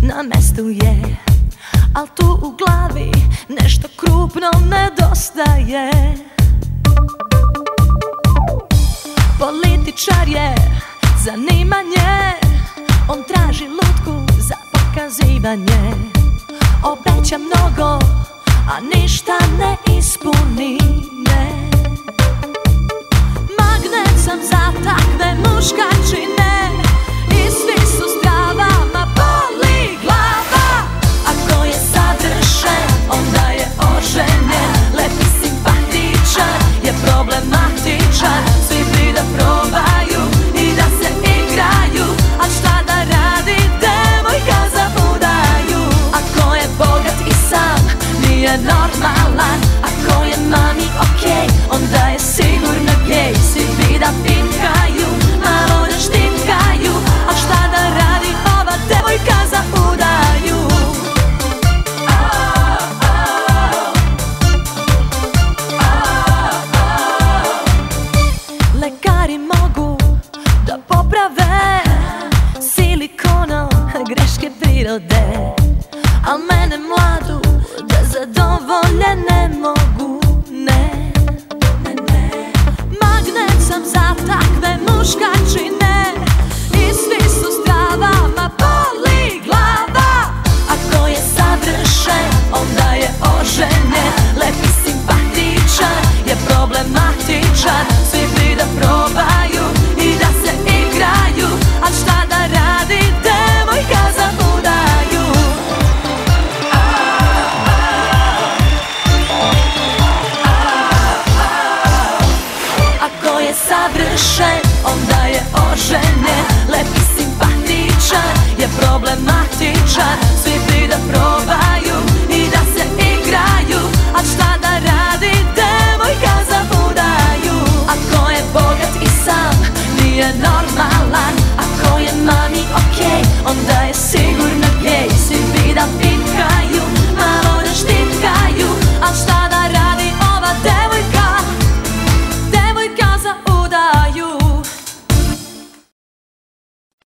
na mestu je, al tu u glavi nešto krupno nedostaje. Političar je zanimanje, on traži lutku za pokazivanje. Obeća mnogo, a ništa ne ispuni, ne. Magnet sam za takve muškačine i svi su zdrava, ma boli glava. Ako je savršen, onda je oženjen, lep i simpatičan, je problematičan. Svi bi da probaju i da se igraju, a šta da radi devojka za budaju? Ako je bogat i sam, nije normalan. Ako je mami okej, onda je sigurno gej. Svi bi da pinkaju, malo da štimkaju, a šta da radi ova devojka za udaju? Lekari mogu da poprave silikonom greške prirode, al mene mladu da zadovolje ne mogu, ne. Magnet sam za takve muškačine